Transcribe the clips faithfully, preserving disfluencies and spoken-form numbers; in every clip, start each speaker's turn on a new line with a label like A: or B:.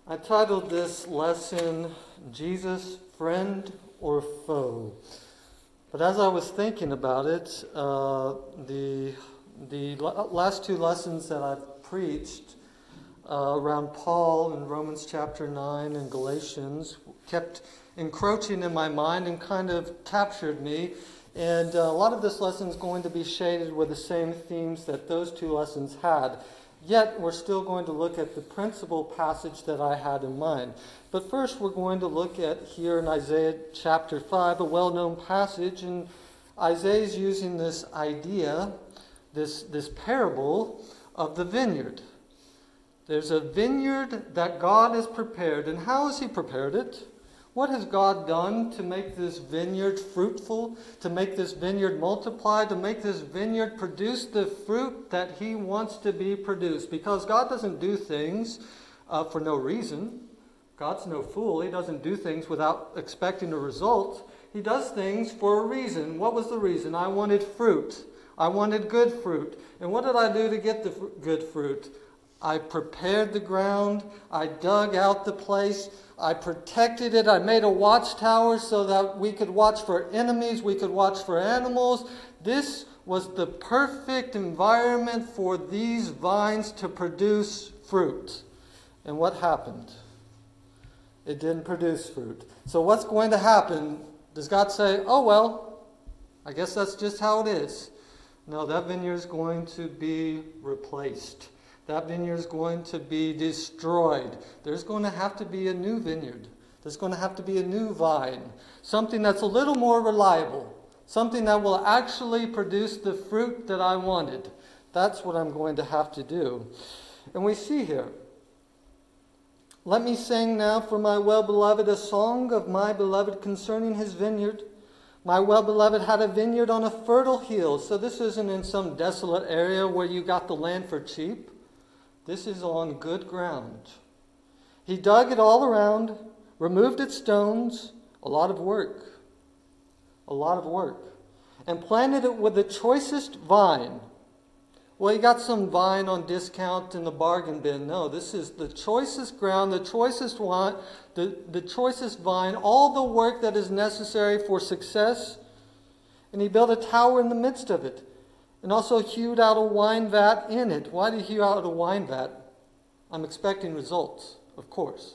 A: I titled this lesson, Jesus, Friend or Foe? But as I was thinking about it, uh, the, the last two lessons that I've preached uh, around Paul in Romans chapter nine and Galatians kept encroaching in my mind and kind of captured me. And uh, a lot of this lesson is going to be shaded with the same themes that those two lessons had. Yet, we're still going to look at the principal passage that I had in mind. But first, we're going to look at here in Isaiah chapter five, a well-known passage. And Isaiah is using this idea, this, this parable of the vineyard. There's a vineyard that God has prepared. And how has He prepared it? What has God done to make this vineyard fruitful, to make this vineyard multiply, to make this vineyard produce the fruit that He wants to be produced? Because God doesn't do things uh, for no reason. God's no fool. He doesn't do things without expecting a result. He does things for a reason. What was the reason? I wanted fruit. I wanted good fruit. And what did I do to get the fr- good fruit? I prepared the ground. I dug out the place. I protected it. I made a watchtower so that we could watch for enemies. We could watch for animals. This was the perfect environment for these vines to produce fruit. And what happened? It didn't produce fruit. So what's going to happen? Does God say, oh, well, I guess that's just how it is? No, that vineyard is going to be replaced. That vineyard is going to be destroyed. There's going to have to be a new vineyard. There's going to have to be a new vine. Something that's a little more reliable. Something that will actually produce the fruit that I wanted. That's what I'm going to have to do. And we see here. Let me sing now for my well-beloved a song of my beloved concerning his vineyard. My well-beloved had a vineyard on a fertile hill. So this isn't in some desolate area where you got the land for cheap. This is on good ground. He dug it all around, removed its stones, a lot of work, a lot of work, and planted it with the choicest vine. Well, you got some vine on discount in the bargain bin. No, this is the choicest ground, the choicest wine, the, the choicest vine, all the work that is necessary for success. And he built a tower in the midst of it. And also hewed out a wine vat in it. Why did he hew out a wine vat? I'm expecting results, of course.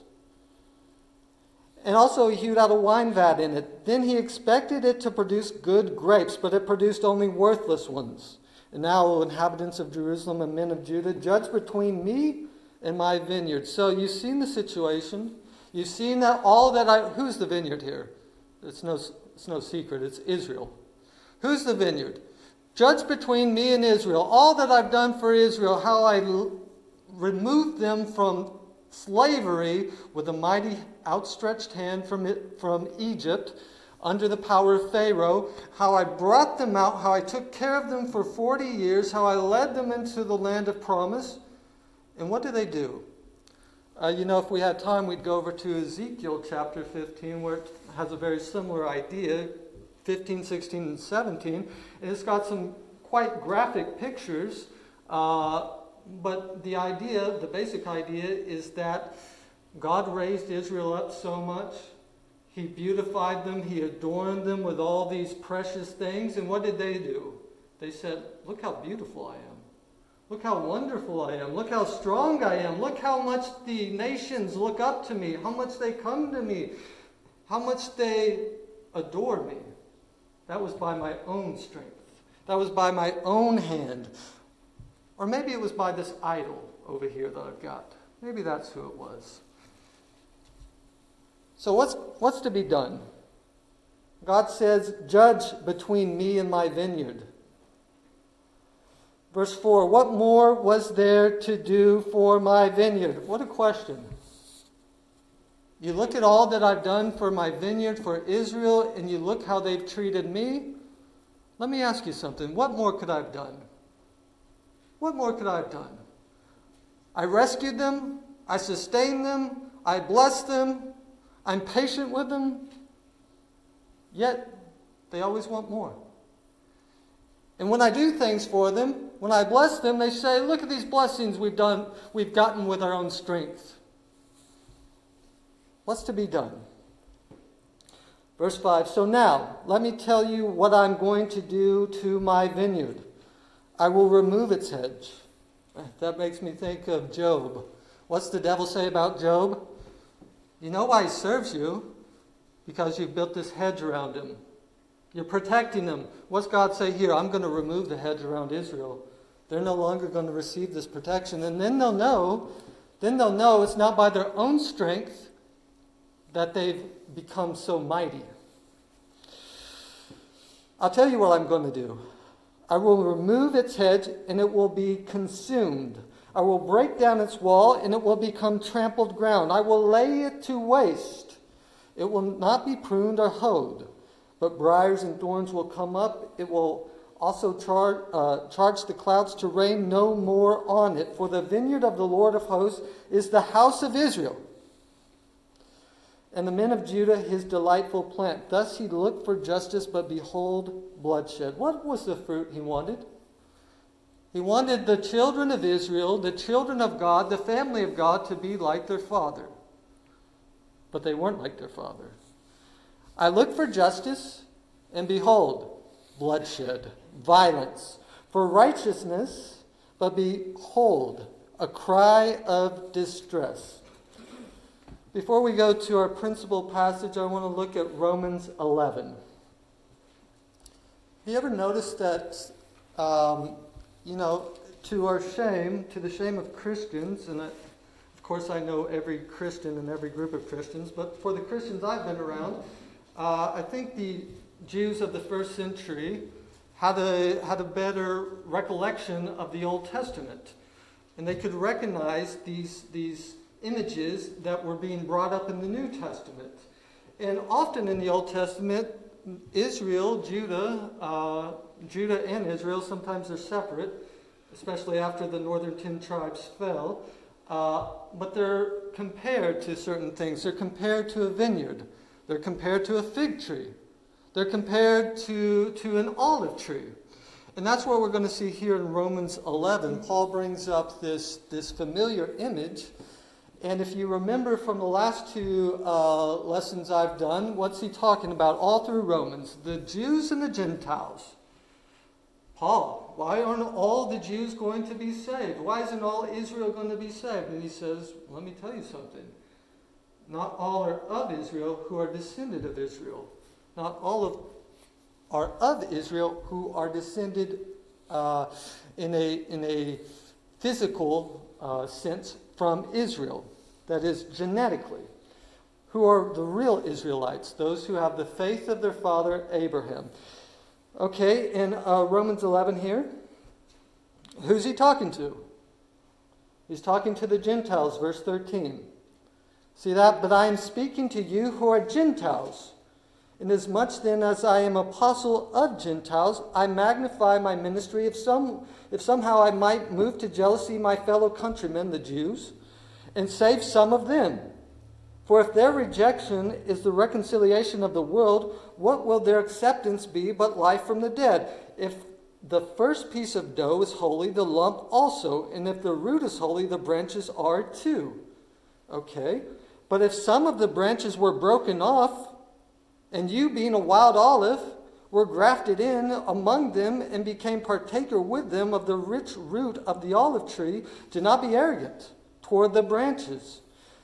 A: And also he hewed out a wine vat in it. Then he expected it to produce good grapes, but it produced only worthless ones. And now, O inhabitants of Jerusalem and men of Judah, judge between me and my vineyard. So you've seen the situation. You've seen that all that I... Who's the vineyard here? It's no, it's no secret. It's Israel. Who's the vineyard? Judge between me and Israel. All that I've done for Israel, how I l- removed them from slavery with a mighty outstretched hand from, it, from Egypt under the power of Pharaoh, how I brought them out, how I took care of them for forty years, how I led them into the land of promise. And what do they do? Uh, you know, if we had time, we'd go over to Ezekiel chapter fifteen, where it has a very similar idea. fifteen, sixteen, and seventeen. And it's got some quite graphic pictures. Uh, but the idea, the basic idea, is that God raised Israel up so much. He beautified them. He adorned them with all these precious things. And what did they do? They said, look how beautiful I am. Look how wonderful I am. Look how strong I am. Look how much the nations look up to me. How much they come to me. How much they adore me. That was by my own strength. That was by my own hand. Or maybe it was by this idol over here that I've got. Maybe that's who it was. So what's, what's to be done? God says, judge between me and my vineyard. Verse four, what more was there to do for my vineyard? What a question. You look at all that I've done for my vineyard, for Israel, and you look how they've treated me. Let me ask you something. What more could I have done? What more could I have done? I rescued them. I sustained them. I blessed them. I'm patient with them. Yet, they always want more. And when I do things for them, when I bless them, they say, look at these blessings we've done, we've gotten with our own strength. What's to be done? Verse five, so now, let me tell you what I'm going to do to my vineyard. I will remove its hedge. That makes me think of Job. What's the devil say about Job? You know why he serves you? Because you've built this hedge around him. You're protecting him. What's God say here? I'm going to remove the hedge around Israel. They're no longer going to receive this protection. And then they'll know, then they'll know it's not by their own strength that they've become so mighty. I'll tell you what I'm going to do. I will remove its hedge and it will be consumed. I will break down its wall and it will become trampled ground. I will lay it to waste. It will not be pruned or hoed, but briars and thorns will come up. It will also char- uh, charge the clouds to rain no more on it. For the vineyard of the Lord of hosts is the house of Israel, and the men of Judah his delightful plant. Thus he looked for justice, but behold, bloodshed. What was the fruit he wanted? He wanted the children of Israel, the children of God, the family of God, to be like their father. But they weren't like their father. I looked for justice, and behold, bloodshed, violence, for righteousness, but behold, a cry of distress. Before we go to our principal passage, I want to look at Romans eleven. Have you ever noticed that, um, you know, to our shame, to the shame of Christians, and I, of course I know every Christian and every group of Christians, but for the Christians I've been around, uh, I think the Jews of the first century had a, had a better recollection of the Old Testament. And they could recognize these, these images that were being brought up in the New Testament. And often in the Old Testament, Israel, Judah, uh, Judah and Israel, sometimes they're separate, especially after the northern ten tribes fell. Uh, but they're compared to certain things. They're compared to a vineyard. They're compared to a fig tree. They're compared to, to an olive tree. And that's what we're going to see here in Romans eleven. Paul brings up this, this familiar image. And if you remember from the last two uh, lessons I've done, what's he talking about all through Romans? The Jews and the Gentiles. Paul, why aren't all the Jews going to be saved? Why isn't all Israel going to be saved? And he says, let me tell you something. Not all are of Israel who are descended of Israel. Not all of are of Israel who are descended uh, in a in a physical uh, sense from Israel. That is, genetically. Who are the real Israelites, those who have the faith of their father Abraham. Okay, in uh, Romans eleven here, who's he talking to? He's talking to the Gentiles, verse thirteen. See that? But I am speaking to you who are Gentiles. Inasmuch then as I am apostle of Gentiles, I magnify my ministry if some if somehow I might move to jealousy my fellow countrymen, the Jews, and save some of them. For if their rejection is the reconciliation of the world, what will their acceptance be but life from the dead? If the first piece of dough is holy, the lump also, and if the root is holy, the branches are too. Okay, but if some of the branches were broken off, and you, being a wild olive, were grafted in among them and became partaker with them of the rich root of the olive tree, do not be arrogant toward the branches.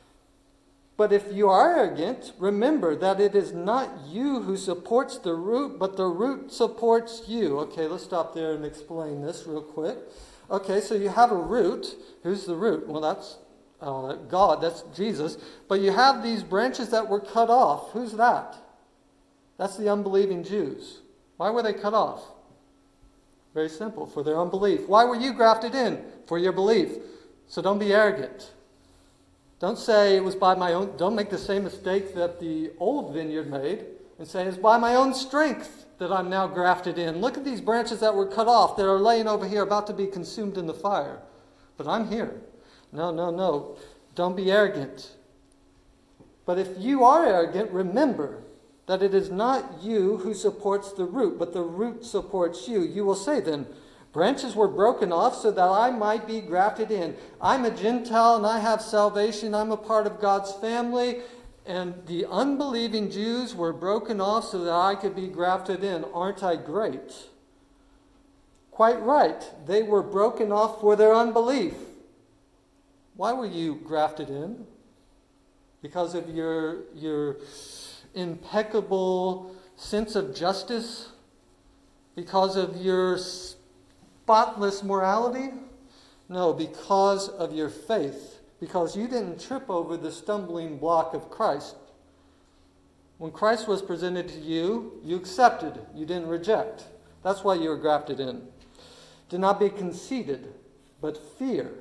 A: But if you are arrogant, remember that it is not you who supports the root, but the root supports you. Okay, let's stop there and explain this real quick. Okay, so you have a root. Who's the root? Well, that's uh, God. That's Jesus. But you have these branches that were cut off. Who's that? That's the unbelieving Jews. Why were they cut off? Very simple, for their unbelief. Why were you grafted in? For your belief. So don't be arrogant. Don't say it was by my own, don't make the same mistake that the old vineyard made and say it's by my own strength that I'm now grafted in. Look at these branches that were cut off that are laying over here about to be consumed in the fire. But I'm here. No, no, no. Don't be arrogant. But if you are arrogant, remember that it is not you who supports the root, but the root supports you. You will say then, branches were broken off so that I might be grafted in. I'm a Gentile and I have salvation. I'm a part of God's family. and the unbelieving Jews were broken off so that I could be grafted in. Aren't I great? Quite right. They were broken off for their unbelief. Why were you grafted in? Because of your, your impeccable sense of justice? Because of your spotless morality? No, because of your faith. Because you didn't trip over the stumbling block of Christ. When Christ was presented to you, you accepted. You didn't reject. That's why you were grafted in. Do not be conceited, but fear.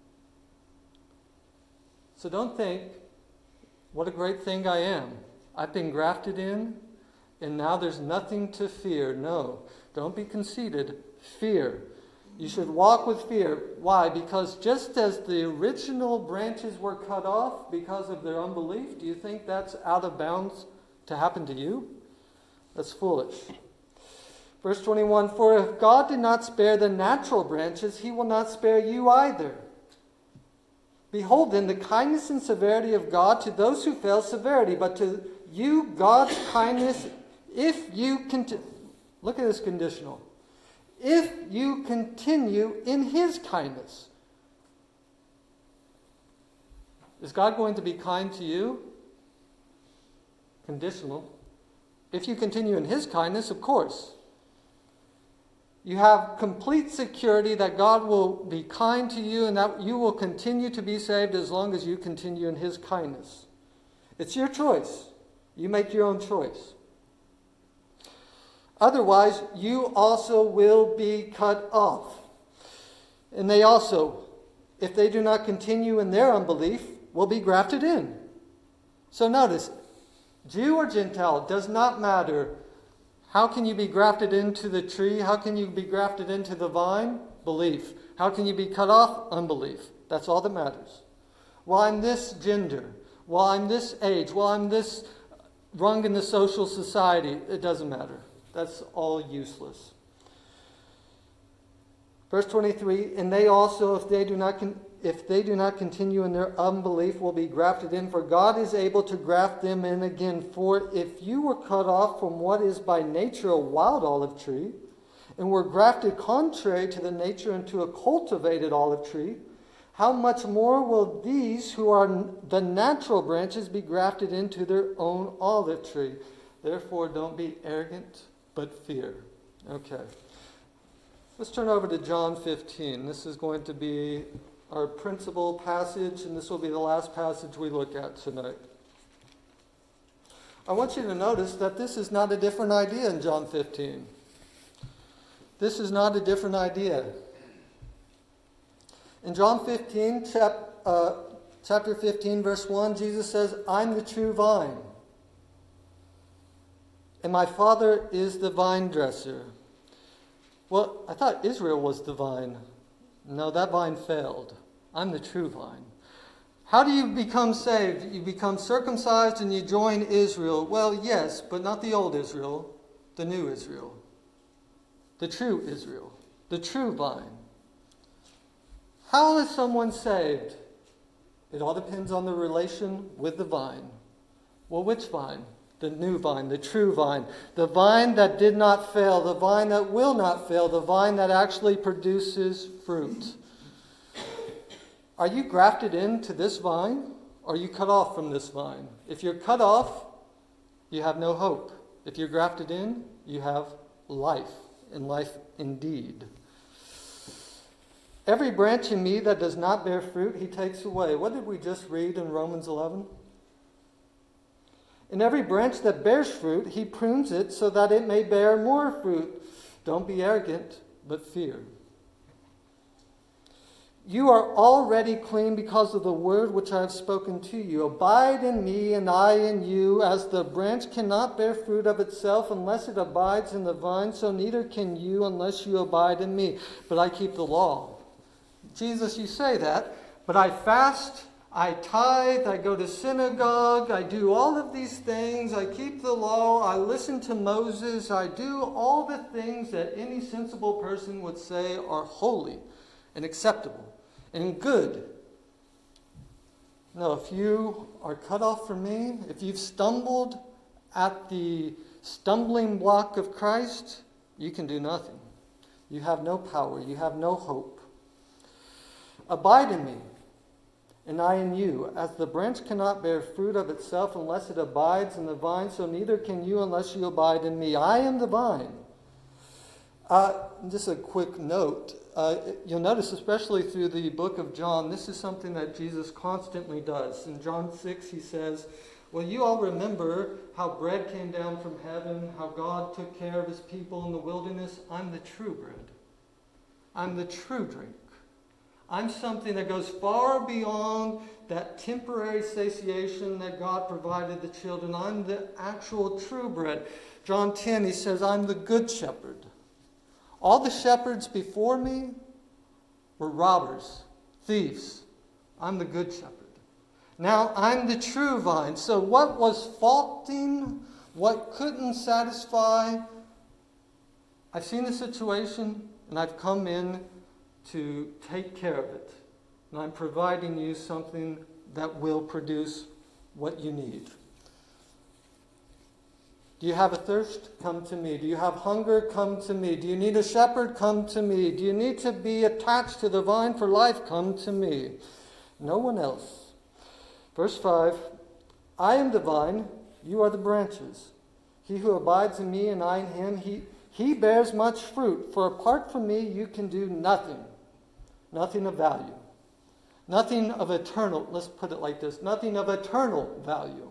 A: So don't think, what a great thing I am. I've been grafted in, and now there's nothing to fear. No, don't be conceited. Fear. You should walk with fear. Why? Because just as the original branches were cut off because of their unbelief, do you think that's out of bounds to happen to you? That's foolish. Verse twenty-one, for if God did not spare the natural branches, he will not spare you either. Behold then the kindness and severity of God to those who fail severity, but to you God's kindness if you continue. Look at this conditional. If you continue in his kindness. Is God going to be kind to you? Conditional. If you continue in his kindness, of course. You have complete security that God will be kind to you and that you will continue to be saved as long as you continue in his kindness. It's your choice. You make your own choice. Otherwise, you also will be cut off. And they also, if they do not continue in their unbelief, will be grafted in. So notice, Jew or Gentile, does not matter. How can you be grafted into the tree? How can you be grafted into the vine? Belief. How can you be cut off? Unbelief. That's all that matters. Well, I'm this gender. Well, I'm this age. Well, I'm this rung in the social society. It doesn't matter. That's all useless. Verse twenty-three, and they also, if they do not con- if they do not continue in their unbelief, will be grafted in, for God is able to graft them in again. For if you were cut off from what is by nature a wild olive tree, and were grafted contrary to the nature into a cultivated olive tree, how much more will these who are the natural branches be grafted into their own olive tree? Therefore, don't be arrogant, but fear. Okay. Let's turn over to John fifteen. This is going to be our principal passage, and this will be the last passage we look at tonight. I want you to notice that this is not a different idea in John fifteen. This is not a different idea. In John fifteen, chap, uh, chapter fifteen, verse one, Jesus says, I'm the true vine, and my Father is the vine dresser. Well, I thought Israel was the vine. No, that vine failed. I'm the true vine. How do you become saved? You become circumcised and you join Israel. Well, yes, but not the old Israel, the new Israel. The true Israel. The true vine. How is someone saved? It all depends on the relation with the vine. Well, which vine? The new vine, the true vine. The vine that did not fail. The vine that will not fail. The vine that actually produces fruit. Are you grafted into this vine? Or are you cut off from this vine? If you're cut off, you have no hope. If you're grafted in, you have life, and life indeed. Every branch in me that does not bear fruit, he takes away. What did we just read in Romans eleven? And every branch that bears fruit, he prunes it so that it may bear more fruit. Don't be arrogant, but fear. You are already clean because of the word which I have spoken to you. Abide in me and I in you, as the branch cannot bear fruit of itself unless it abides in the vine, so neither can you unless you abide in me. But I keep the law. Jesus, you say that, but I fast, I tithe, I go to synagogue, I do all of these things, I keep the law, I listen to Moses, I do all the things that any sensible person would say are holy and acceptable and good. No, if you are cut off from me, if you've stumbled at the stumbling block of Christ, you can do nothing. You have no power. You have no hope. Abide in me, and I in you. As the branch cannot bear fruit of itself unless it abides in the vine, so neither can you unless you abide in me. I am the vine. Uh, just a quick note. Uh, you'll notice, especially through the book of John, this is something that Jesus constantly does. In John six, he says, well, you all remember how bread came down from heaven, how God took care of his people in the wilderness. I'm the true bread. I'm the true drink. I'm something that goes far beyond that temporary satiation that God provided the children. I'm the actual true bread. John ten, he says, I'm the good shepherd. All the shepherds before me were robbers, thieves. I'm the good shepherd. Now I'm the true vine. So what was faulting, what couldn't satisfy, I've seen the situation and I've come in to take care of it. And I'm providing you something that will produce what you need. Do you have a thirst? Come to me. Do you have hunger? Come to me. Do you need a shepherd? Come to me. Do you need to be attached to the vine for life? Come to me. No one else. Verse five, I am the vine, you are the branches. He who abides in me and I in him, he, he bears much fruit. For apart from me, you can do nothing. Nothing of value. Nothing of eternal, let's put it like this, nothing of eternal value.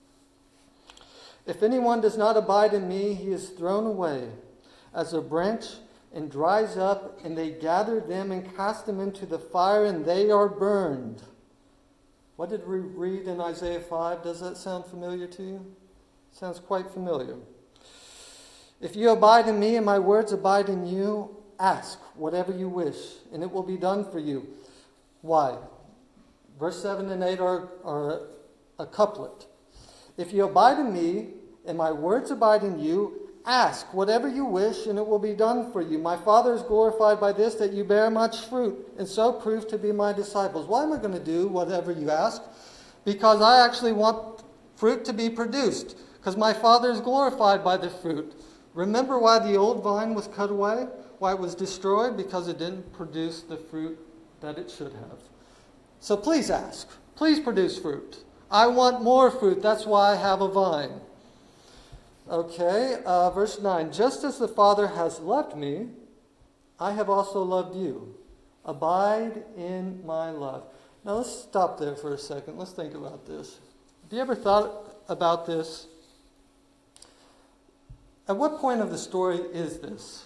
A: If anyone does not abide in me, he is thrown away as a branch and dries up, and they gather them and cast them into the fire, and they are burned. What did we read in Isaiah five? Does that sound familiar to you? Sounds quite familiar. If you abide in me and my words abide in you, ask whatever you wish, and it will be done for you. Why? Verse seven and eight are, are a couplet. If you abide in me, and my words abide in you, ask whatever you wish, and it will be done for you. My Father is glorified by this, that you bear much fruit, and so prove to be my disciples. Why am I going to do whatever you ask? Because I actually want fruit to be produced, because my Father is glorified by the fruit. Remember why the old vine was cut away? Why it was destroyed? Because it didn't produce the fruit that it should have. So please ask. Please produce fruit. I want more fruit. That's why I have a vine. Okay, uh, verse nine. Just as the Father has loved me, I have also loved you. Abide in my love. Now let's stop there for a second. Let's think about this. Have you ever thought about this? At what point of the story is this?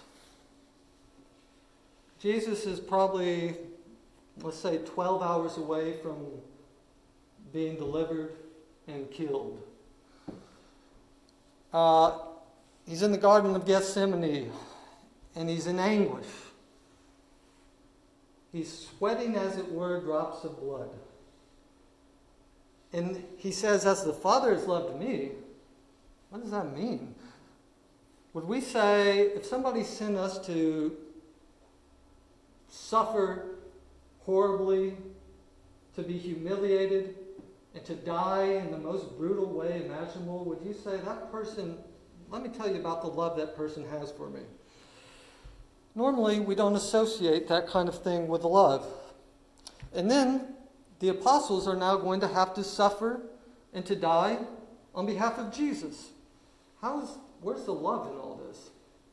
A: Jesus is probably, let's say, twelve hours away from being delivered and killed. Uh, he's in the Garden of Gethsemane, and he's in anguish. He's sweating, as it were, drops of blood. And he says, as the Father has loved me, what does that mean? Would we say, if somebody sent us to suffer horribly, to be humiliated, and to die in the most brutal way imaginable, would you say, that person, let me tell you about the love that person has for me? Normally, we don't associate that kind of thing with love. And then, the apostles are now going to have to suffer and to die on behalf of Jesus. How is, where's the love in all this?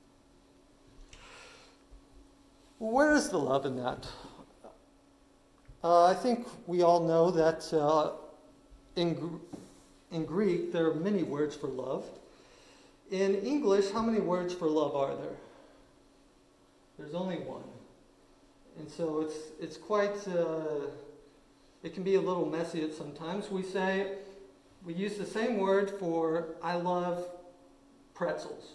A: Well, where is the love in that? Uh, I think we all know that uh, in, in Greek there are many words for love. In English, how many words for love are there? There's only one. And so it's it's quite, uh, it can be a little messy at sometimes. We say, we use the same word for I love pretzels.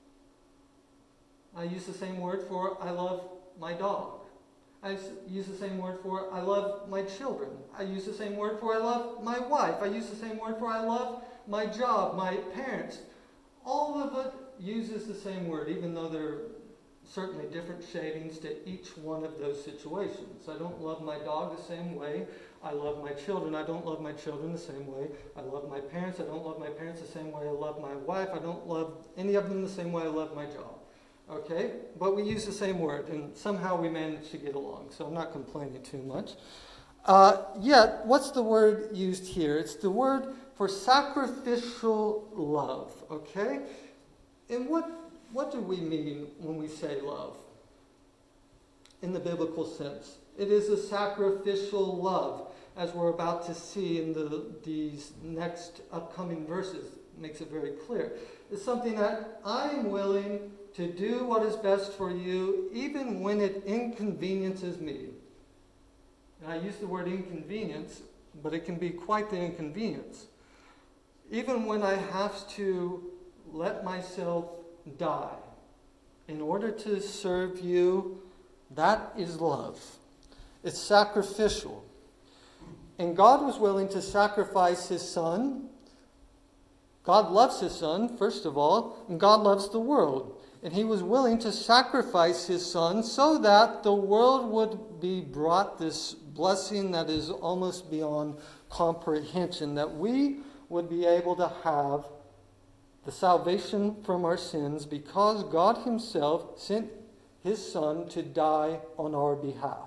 A: I use the same word for I love my dog. I use the same word for I love my children. I use the same word for I love my wife. I use the same word for I love my job, my parents. All of it uses the same word, even though they're certainly different shadings to each one of those situations. I don't love my dog the same way I love my children. I don't love my children the same way I love my parents. I don't love my parents the same way I love my wife. I don't love any of them the same way I love my job. Okay? But we use the same word, and somehow we manage to get along, so I'm not complaining too much. Uh, yet, what's the word used here? It's the word for sacrificial love, okay? And what, what do we mean when we say love in the biblical sense? It is a sacrificial love, as we're about to see in the, these next upcoming verses. It makes it very clear. It's something that I'm willing to do what is best for you, even when it inconveniences me. And I use the word inconvenience, but it can be quite the inconvenience. Even when I have to let myself die in order to serve you, that is love. It's sacrificial. And God was willing to sacrifice his son. God loves his son, first of all, and God loves the world. And he was willing to sacrifice his son so that the world would be brought this blessing that is almost beyond comprehension, that we would be able to have the salvation from our sins because God himself sent his son to die on our behalf.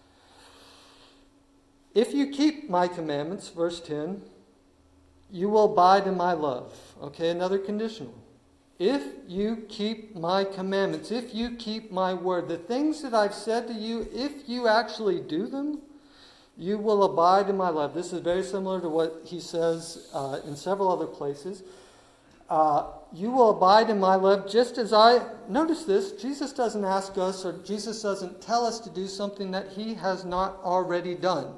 A: If you keep my commandments, verse ten, you will abide in my love. Okay, another conditional. If you keep my commandments, if you keep my word, the things that I've said to you, if you actually do them, you will abide in my love. This is very similar to what he says uh, in several other places. Uh, you will abide in my love just as I... Notice this, Jesus doesn't ask us, or Jesus doesn't tell us to do something that he has not already done.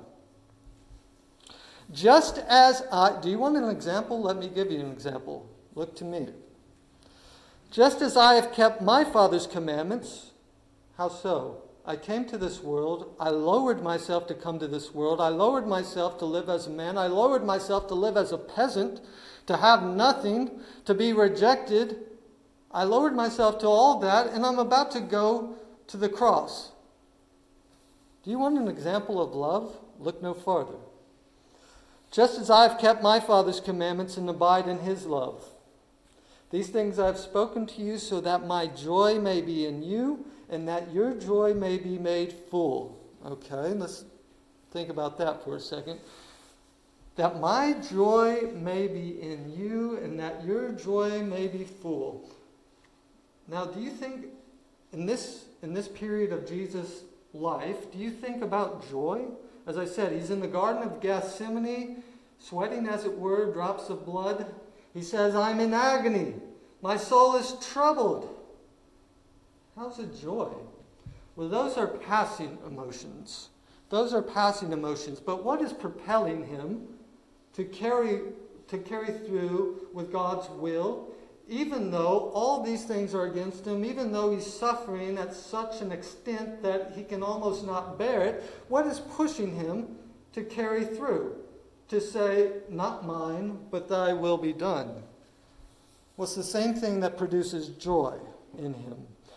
A: Just as I... Do you want an example? Let me give you an example. Look to me. Just as I have kept my Father's commandments, how so? I came to this world. I lowered myself to come to this world. I lowered myself to live as a man. I lowered myself to live as a peasant, to have nothing, to be rejected. I lowered myself to all that, and I'm about to go to the cross. Do you want an example of love? Look no farther. Just as I have kept my Father's commandments and abide in his love. These things I have spoken to you so that my joy may be in you and that your joy may be made full. Okay, let's think about that for a second. That my joy may be in you and that your joy may be full. Now, do you think in this in this period of Jesus' life, do you think about joy? As I said, he's in the Garden of Gethsemane, sweating as it were, drops of blood. He says, I'm in agony. My soul is troubled. How's it joy? Well, those are passing emotions. Those are passing emotions. But what is propelling him to carry, to carry through with God's will, even though all these things are against him, even though he's suffering at such an extent that he can almost not bear it? What is pushing him to carry through? To say, not mine, but thy will be done. Well, it's the same thing that produces joy in him.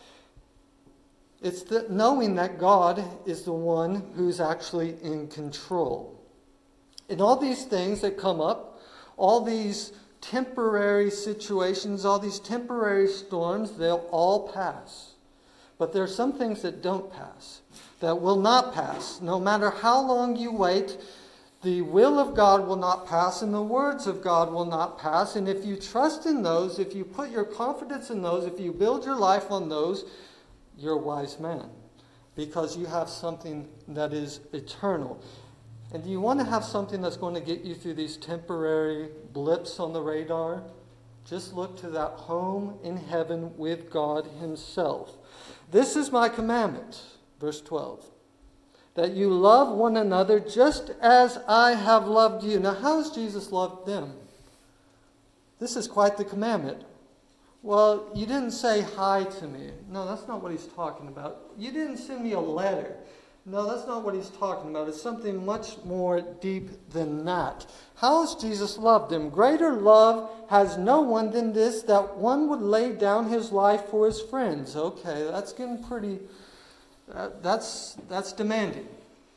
A: It's the knowing that God is the one who's actually in control. And all these things that come up, all these temporary situations, all these temporary storms, they'll all pass. But there are some things that don't pass, that will not pass. No matter how long you wait, the will of God will not pass and the words of God will not pass. And if you trust in those, if you put your confidence in those, if you build your life on those, you're a wise man. Because you have something that is eternal. And do you want to have something that's going to get you through these temporary blips on the radar? Just look to that home in heaven with God himself. This is my commandment, verse twelve. That you love one another just as I have loved you. Now, how has Jesus loved them? This is quite the commandment. Well, you didn't say hi to me. No, that's not what he's talking about. You didn't send me a letter. No, that's not what he's talking about. It's something much more deep than that. How has Jesus loved them? Greater love has no one than this, that one would lay down his life for his friends. Okay, that's getting pretty, uh, that's, that's demanding.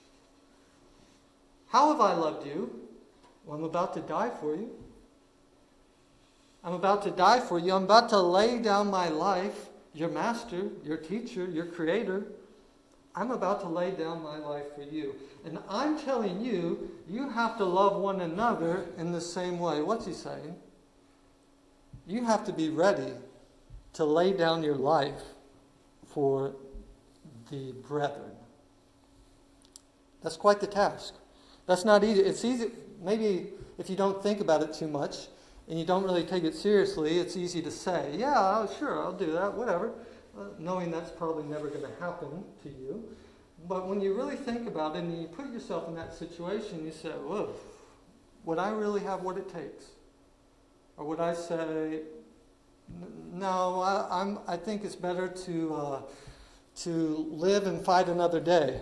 A: How have I loved you? Well, I'm about to die for you. I'm about to die for you. I'm about to lay down my life, your master, your teacher, your creator. I'm about to lay down my life for you. And I'm telling you, you have to love one another in the same way. What's he saying? You have to be ready to lay down your life for the brethren. That's quite the task. That's not easy. It's easy. Maybe if you don't think about it too much and you don't really take it seriously, it's easy to say, yeah, sure, I'll do that, whatever. Uh, knowing that's probably never going to happen to you. But when you really think about it and you put yourself in that situation, you say, whoa, would I really have what it takes? Or would I say, no, I, I'm, I think it's better to, uh, to live and fight another day.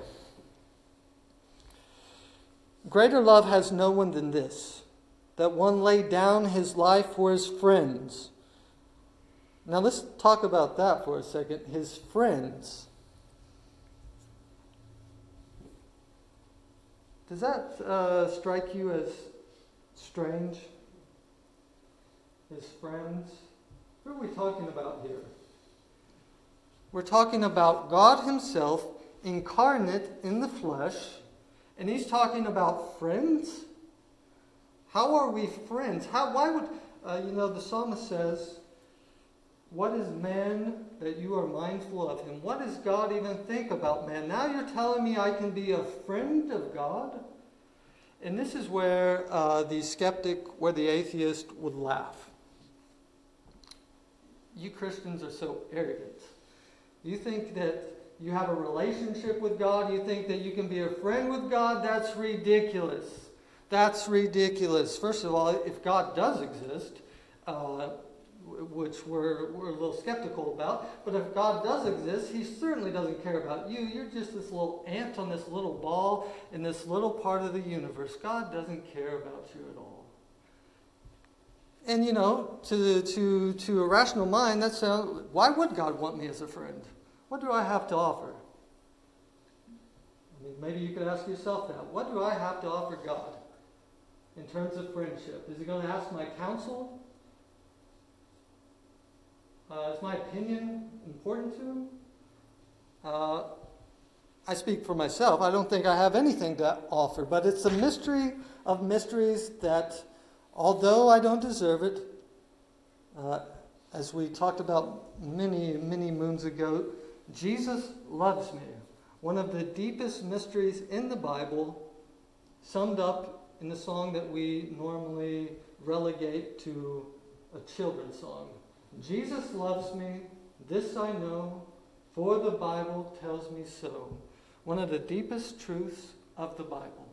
A: Greater love has no one than this, that one lay down his life for his friends. Now let's talk about that for a second. His friends. Does that uh, strike you as strange? His friends? Who are we talking about here? We're talking about God himself incarnate in the flesh, and he's talking about friends? How are we friends? How? Why would, uh, you know, the psalmist says, what is man that you are mindful of him? What does God even think about man? Now you're telling me I can be a friend of God? And this is where uh, the skeptic, where the atheist would laugh. You Christians are so arrogant. You think that you have a relationship with God. You think that you can be a friend with God. That's ridiculous. That's ridiculous. First of all, if God does exist, uh, which we're, we're a little skeptical about, but if God does exist, he certainly doesn't care about you. You're just this little ant on this little ball in this little part of the universe. God doesn't care about you at all. And you know, to to to a rational mind, that sounds, why would God want me as a friend? What do I have to offer? I mean, maybe you could ask yourself that. What do I have to offer God in terms of friendship? Is he going to ask my counsel? Uh, is my opinion important to him? Uh, I speak for myself. I don't think I have anything to offer, but it's a mystery of mysteries that, although I don't deserve it, uh, as we talked about many, many moons ago, Jesus loves me. One of the deepest mysteries in the Bible, summed up in the song that we normally relegate to a children's song. Jesus loves me, this I know, for the Bible tells me so. One of the deepest truths of the Bible.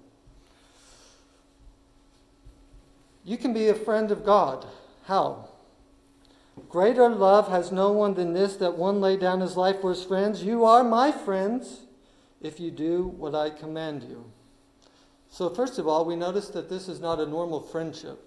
A: You can be a friend of God. How? Greater love has no one than this, that one lay down his life for his friends. You are my friends if you do what I command you. So first of all, we notice that this is not a normal friendship.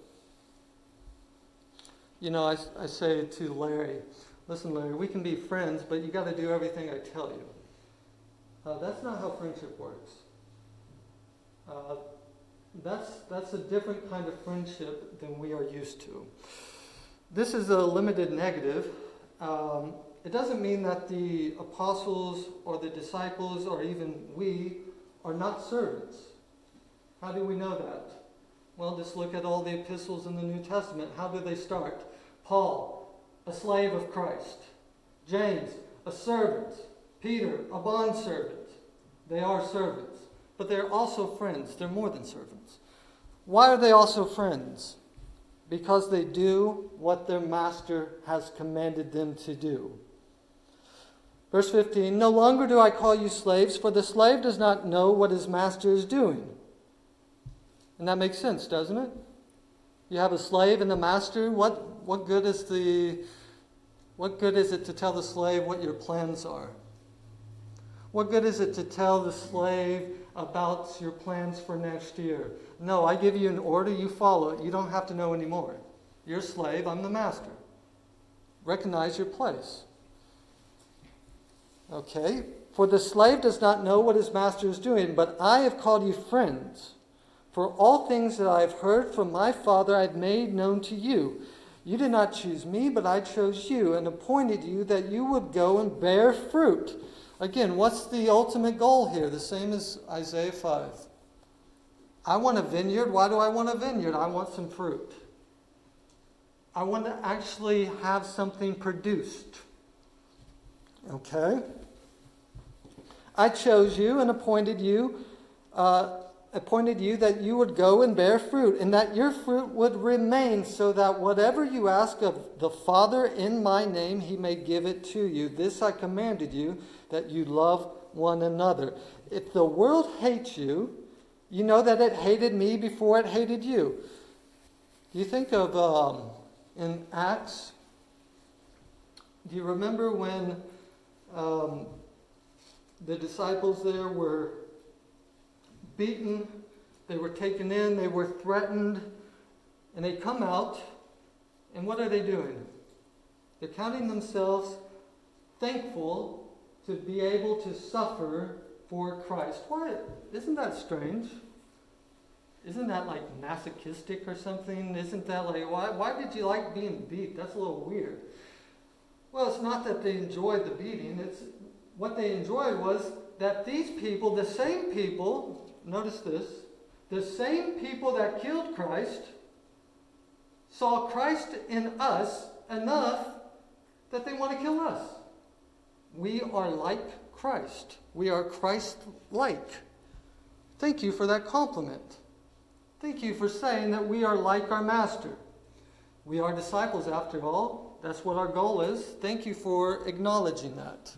A: You know, I, I say to Larry, listen, Larry, we can be friends, but you got to do everything I tell you. Uh, that's not how friendship works. Uh, that's that's a different kind of friendship than we are used to. This is a limited negative. Um, it doesn't mean that the apostles or the disciples or even we are not servants. How do we know that? Well, just look at all the epistles in the New Testament. How do they start? Paul, a slave of Christ. James, a servant. Peter, a bondservant. They are servants. But they're also friends. They're more than servants. Why are they also friends? Because they do what their master has commanded them to do. Verse fifteen, no longer do I call you slaves, for the slave does not know what his master is doing. And that makes sense, doesn't it? You have a slave and a master. What what good is the what good is it to tell the slave what your plans are? What good is it to tell the slave about your plans for next year? No, I give you an order, you follow it. You don't have to know anymore. You're a slave, I'm the master. Recognize your place. Okay? For the slave does not know what his master is doing, but I have called you friends. For all things that I have heard from my Father I have made known to you. You did not choose me, but I chose you and appointed you that you would go and bear fruit. Again, what's the ultimate goal here? The same as Isaiah five. I want a vineyard. Why do I want a vineyard? I want some fruit. I want to actually have something produced. Okay? I chose you and appointed you, uh, appointed you that you would go and bear fruit, and that your fruit would remain, so that whatever you ask of the Father in my name, he may give it to you. This I commanded you, that you love one another. If the world hates you, you know that it hated me before it hated you. Do you think of um, in Acts? Do you remember when um, the disciples there were beaten, they were taken in, they were threatened, and they come out, and what are they doing? They're counting themselves thankful to be able to suffer for Christ. What? Isn't that strange? Isn't that like masochistic or something? Isn't that like, why, why did you like being beat? That's a little weird. Well, it's not that they enjoyed the beating. It's what they enjoyed was that these people, the same people, notice this, the same people that killed Christ saw Christ in us enough that they want to kill us. We are like Christ. We are Christ-like. Thank you for that compliment. Thank you for saying that we are like our Master. We are disciples after all. That's what our goal is. Thank you for acknowledging that.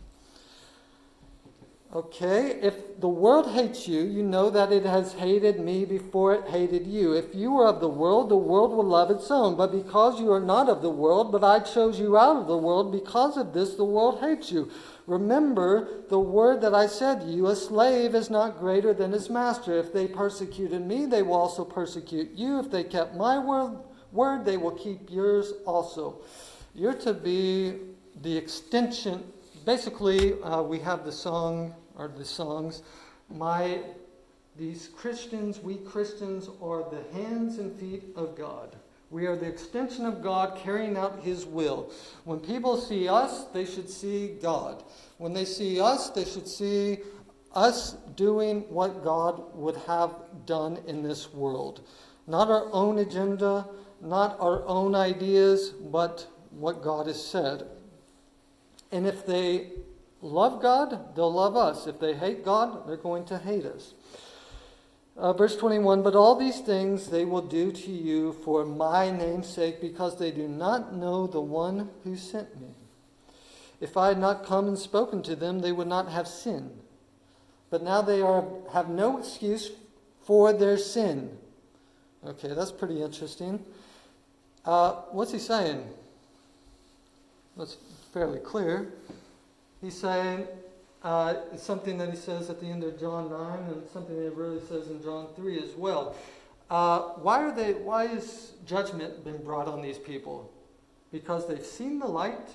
A: Okay, if the world hates you, you know that it has hated me before it hated you. If you were of the world, the world will love its own. But because you are not of the world, but I chose you out of the world, because of this the world hates you. Remember the word that I said to you, a slave is not greater than his master. If they persecuted me, they will also persecute you. If they kept my word, word they will keep yours also. You're to be the extension. Basically, uh, we have the song, or the songs, my, these Christians, we Christians are the hands and feet of God. We are the extension of God carrying out his will. When people see us, they should see God. When they see us, they should see us doing what God would have done in this world. Not our own agenda, not our own ideas, but what God has said. And if they love God, they'll love us. If they hate God, they're going to hate us. Uh, verse twenty-one, but all these things they will do to you for my name's sake, because they do not know the one who sent me. If I had not come and spoken to them, they would not have sinned. But now they are have no excuse for their sin. Okay, that's pretty interesting. Uh, what's he saying? That's fairly clear. He's saying, uh, it's something that he says at the end of John nine, and something that he really says in John three as well. Uh, why are they? Why has judgment been brought on these people? Because they've seen the light,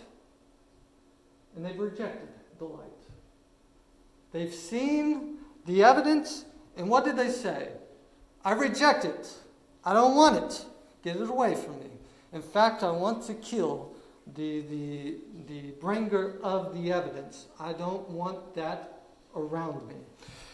A: and they've rejected the light. They've seen the evidence, and what did they say? I reject it. I don't want it. Get it away from me. In fact, I want to kill the, the, the bringer of the evidence. I don't want that around me.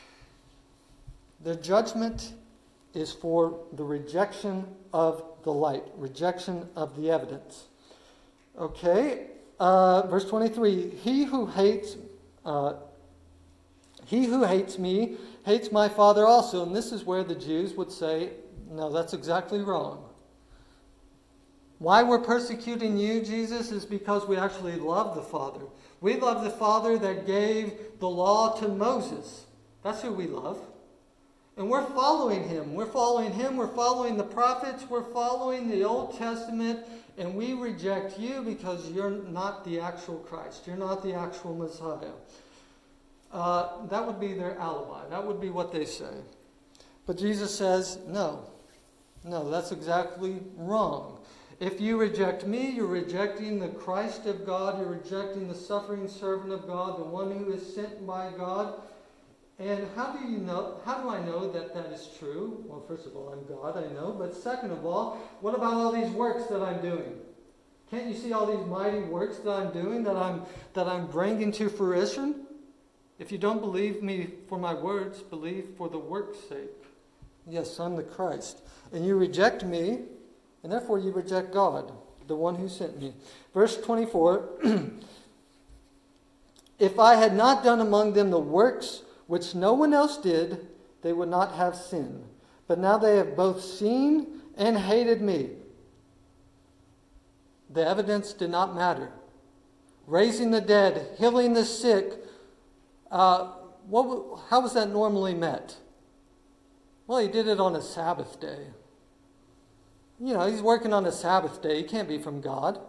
A: The judgment is for the rejection of the light, rejection of the evidence. Okay, uh, verse twenty-three, he who hates uh, he who hates me hates my Father also. And this is where the Jews would say, no, that's exactly wrong. Why we're persecuting you, Jesus, is because we actually love the Father. We love the Father that gave the law to Moses. That's who we love. And we're following him. We're following him. We're following the prophets. We're following the Old Testament. And we reject you because you're not the actual Christ. You're not the actual Messiah. Uh, that would be their alibi. That would be what they say. But Jesus says, no. No, that's exactly wrong. If you reject me, you're rejecting the Christ of God. You're rejecting the suffering servant of God, the one who is sent by God. And how do you know? How do I know that that is true? Well, first of all, I'm God, I know. But second of all, what about all these works that I'm doing? Can't you see all these mighty works that I'm doing, that I'm that I'm bringing to fruition? If you don't believe me for my words, believe for the work's sake. Yes, I'm the Christ. And you reject me, and therefore you reject God, the one who sent me. Verse twenty-four, if I had not done among them the works which no one else did, they would not have sinned. But now they have both seen and hated me. The evidence did not matter. Raising the dead, healing the sick, uh, what? how was that normally met? Well, he did it on a Sabbath day. You know, he's working on a Sabbath day. He can't be from God.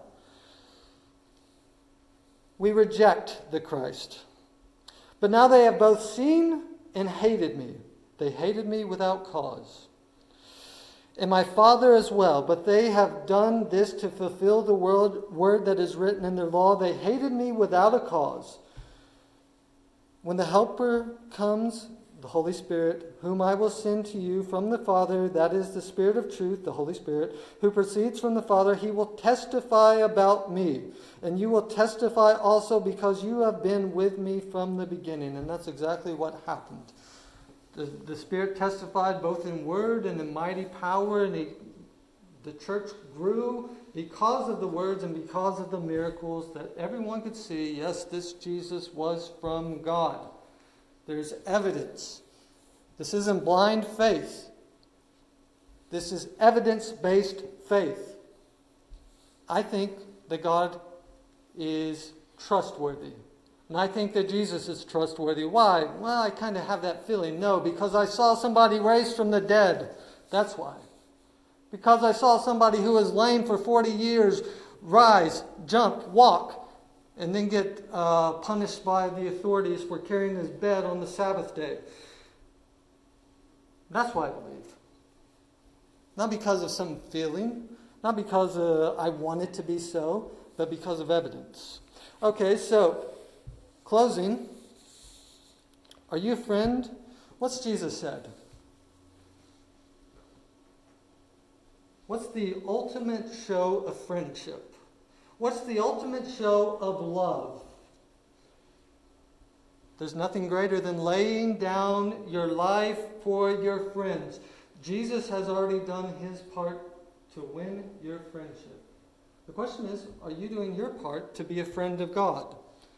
A: We reject the Christ. But now they have both seen and hated me. They hated me without cause. And my Father as well. But they have done this to fulfill the word, word that is written in their law. They hated me without a cause. When the Helper comes, the Holy Spirit, whom I will send to you from the Father, that is the Spirit of truth, the Holy Spirit, who proceeds from the Father, he will testify about me. And you will testify also because you have been with me from the beginning. And that's exactly what happened. The, the Spirit testified both in word and in mighty power, and he, the church grew because of the words and because of the miracles that everyone could see, yes, this Jesus was from God. There's evidence. This isn't blind faith. This is evidence-based faith. I think that God is trustworthy. And I think that Jesus is trustworthy. Why? Well, I kind of have that feeling. No, because I saw somebody raised from the dead. That's why. Because I saw somebody who was lame for forty years rise, jump, walk, and then get uh, punished by the authorities for carrying his bed on the Sabbath day. That's why I believe. Not because of some feeling, not because uh, I want it to be so, but because of evidence. Okay, so, closing. Are you a friend? What's Jesus said? What's the ultimate show of friendship? What's the ultimate show of love? There's nothing greater than laying down your life for your friends. Jesus has already done his part to win your friendship. The question is, are you doing your part to be a friend of God?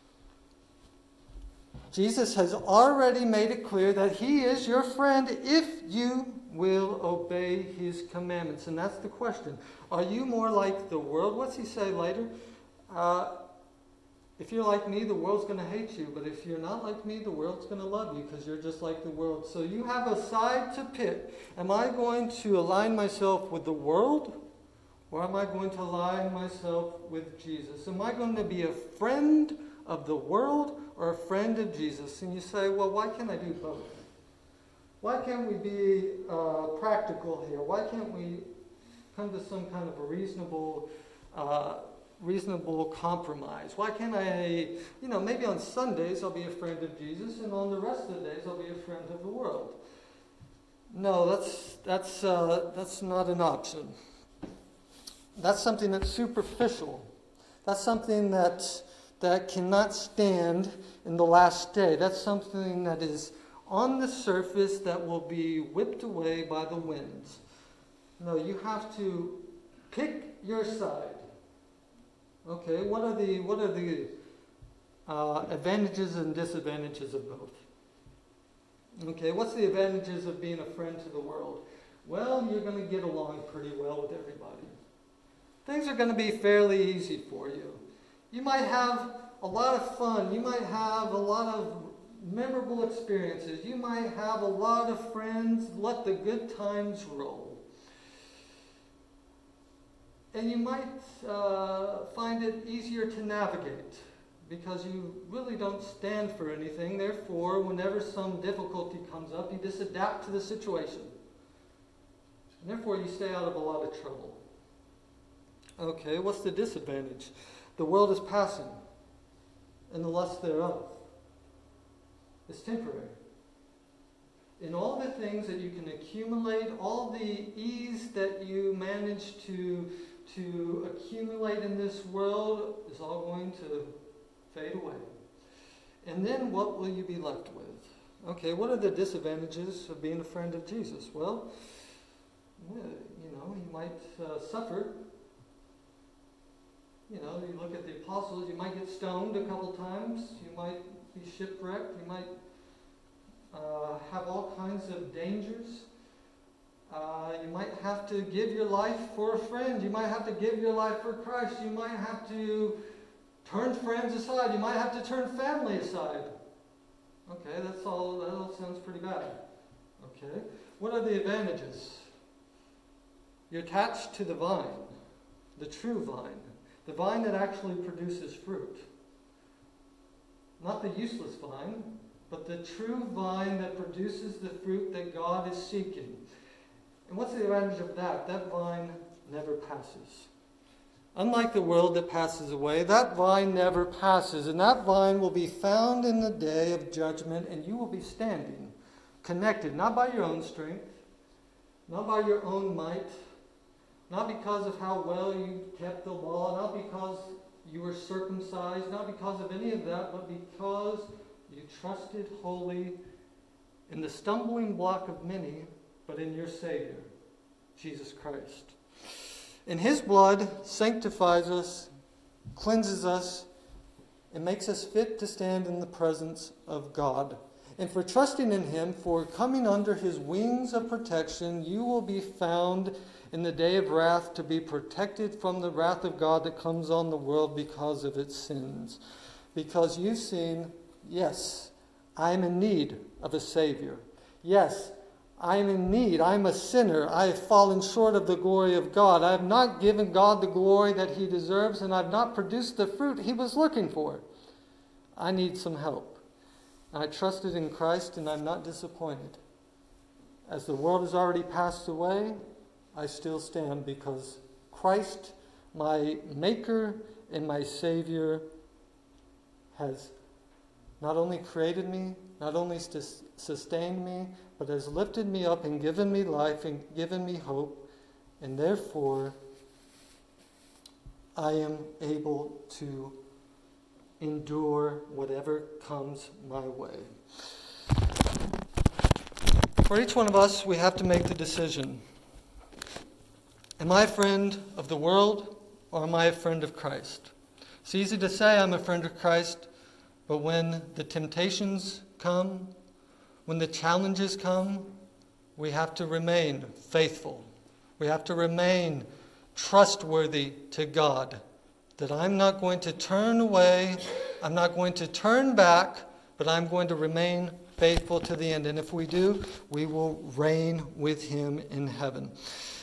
A: Jesus has already made it clear that he is your friend if you will obey his commandments. And that's the question. Are you more like the world? What's he say later? Uh, if you're like me, the world's going to hate you. But if you're not like me, the world's going to love you because you're just like the world. So you have a side to pick. Am I going to align myself with the world? Or am I going to align myself with Jesus? Am I going to be a friend of the world or a friend of Jesus? And you say, well, why can't I do both? Why can't we be uh, practical here? Why can't we come to some kind of a reasonable, uh, reasonable compromise? Why can't I, you know, maybe on Sundays I'll be a friend of Jesus, and on the rest of the days I'll be a friend of the world? No, that's that's uh, that's not an option. That's something that's superficial. That's something that that cannot stand in the last day. That's something that is on the surface that will be whipped away by the winds. No, you have to pick your side. Okay, what are the what are the uh, advantages and disadvantages of both? Okay, what's the advantages of being a friend to the world? Well, you're going to get along pretty well with everybody. Things are going to be fairly easy for you. You might have a lot of fun. You might have a lot of memorable experiences. You might have a lot of friends. Let the good times roll. And you might uh, find it easier to navigate because you really don't stand for anything. Therefore, whenever some difficulty comes up, you just adapt to the situation. And therefore, you stay out of a lot of trouble. Okay, what's the disadvantage? The world is passing, and the lust thereof is temporary. In all the things that you can accumulate, all the ease that you manage to, to accumulate in this world is all going to fade away. And then what will you be left with? Okay, what are the disadvantages of being a friend of Jesus? Well, you know, you might uh, suffer. You know, you look at the apostles, you might get stoned a couple times, you might be shipwrecked, you might uh, have all kinds of dangers. Uh, you might have to give your life for a friend. You might have to give your life for Christ. You might have to turn friends aside. You might have to turn family aside. Okay, that's all. That all sounds pretty bad. Okay, what are the advantages? You're attached to the vine, the true vine, the vine that actually produces fruit. Not the useless vine, but the true vine that produces the fruit that God is seeking. And what's the advantage of that? That vine never passes. Unlike the world that passes away, that vine never passes. And that vine will be found in the day of judgment, and you will be standing, connected, not by your own strength, not by your own might, not because of how well you kept the law, not because you were circumcised, not because of any of that, but because you trusted wholly in the stumbling block of many, but in your Savior, Jesus Christ. And His blood sanctifies us, cleanses us, and makes us fit to stand in the presence of God. And for trusting in Him, for coming under His wings of protection, you will be found in the day of wrath to be protected from the wrath of God that comes on the world because of its sins. Because you've seen, yes, I am in need of a Savior. Yes, I am in need. I am a sinner. I have fallen short of the glory of God. I have not given God the glory that He deserves, and I have not produced the fruit He was looking for. I need some help. I trusted in Christ, and I'm not disappointed. As the world has already passed away, I still stand because Christ, my Maker and my Savior, has not only created me, not only sustained me, but has lifted me up and given me life and given me hope. And therefore, I am able to endure whatever comes my way. For each one of us, we have to make the decision. Am I a friend of the world, or am I a friend of Christ? It's easy to say I'm a friend of Christ, but when the temptations come, when the challenges come, we have to remain faithful. We have to remain trustworthy to God. That I'm not going to turn away, I'm not going to turn back, but I'm going to remain faithful to the end. And if we do, we will reign with Him in heaven.